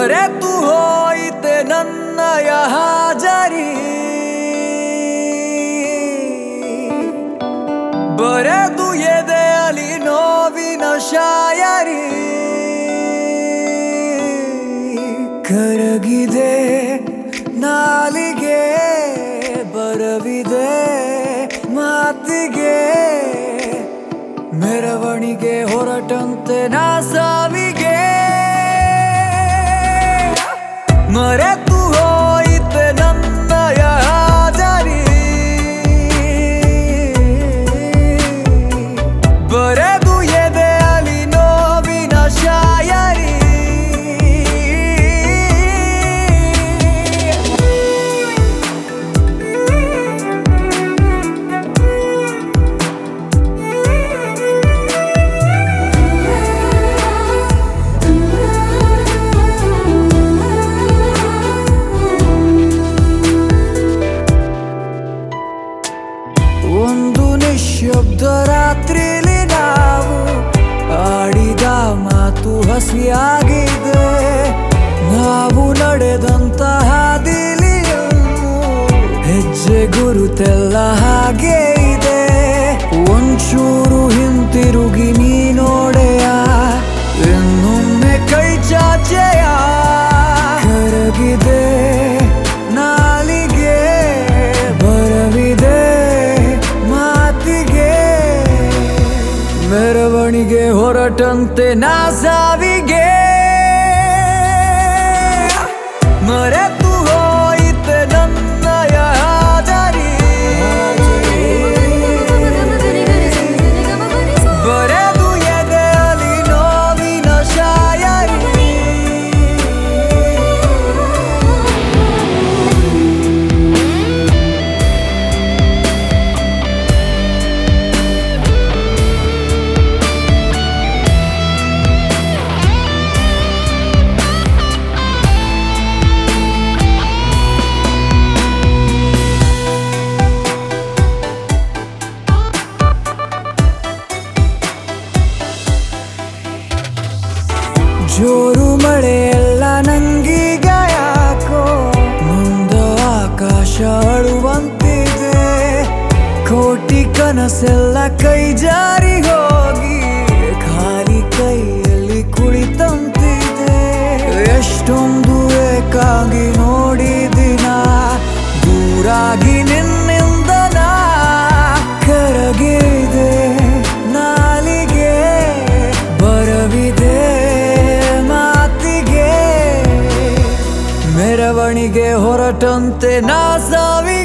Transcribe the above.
ಮರೆತು ಹೋಯಿತೆ ನನ್ನಯ ಹಾಜರಿ ಬರೆದು ಎದೆಯಲ್ಲಿ ನೋವಿನ ಶಾಯರಿ ಕರಗಿದೆ ನಾಲಿಗೆ ಬರವಿದೆ ಮಾತಿಗೆ ಮೆರವಣಿಗೆ ಹೊರಟಂತೆ ನಾ ಸಾವಿಗೆ ಮರೆತು ಹೋಯಿತೆ ನನ್ನಯ ಹಾಜರಿ ಬರೆದು ಎದೆಯಲ್ಲಿ ನೋವಿನ ಶಾಯರಿ ಒಂದು ನಿಶ್ಶಬ್ದ ರಾತ್ರಿಲಿ ನಾವು ಆಡಿದ ಮಾತು ಹಸಿಯಾಗಿದೆ ನಾವು ನಡೆದಂತಹ ಹಾದಿಲಿಯನ್ನು ಹೆಜ್ಜೆ ಗುರುತೆಲ್ಲ ಹಾಗೆ ಇದೆ ಒಂಚೂರು ಹಿಂತಿರುಗಿ ನೀ ನೋಡೆಯ ಇನ್ನೊಮ್ಮೆ ಕೈ ಚಾಚೆಯ ಕರಗಿದೆ ನಾಲಿಗೆ ಬರವಿದೆ ಮೆರವಣಿಗೆ ಹೊರಟಂತೆ ನಾ ಸಾವಿಗೆ ಮರೆತು ಹೋಯಿತೆ ನನ್ನಯ ಹಾಜರಿ ಬರೆದು ಎದೆಯಲ್ಲಿ ನೋವಿನ ಶಾಯರಿ ಜೋರು ಮಳೆಯೆಲ್ಲ ನಂಗೀಗ ಯಾಕೋ ಮುಂದ ಆಕಾಶ ಅಳುವಂತಿದೆ ಕೋಟಿ ಕನಸೆಲ್ಲ ಕೈ ಜಾರಿ ಹೋಗಿ ಖಾಲಿ ಕೈಯಲ್ಲಿ ಕುಳಿತಂತಿದೆ ಎಷ್ಟೊಂದು ಏಕಾಗಿ ನೋಡಿದಿನ ದೂರಾಗಿ ನಿನ್ನಿಂದ ನಾ ಕರಗಿದೆ ನಾಲಿಗೆ ಬರವಿದೆ ಮೆರವಣಿಗೆ ಹೊರಟಂತೆ ನಾ ಸಾವಿ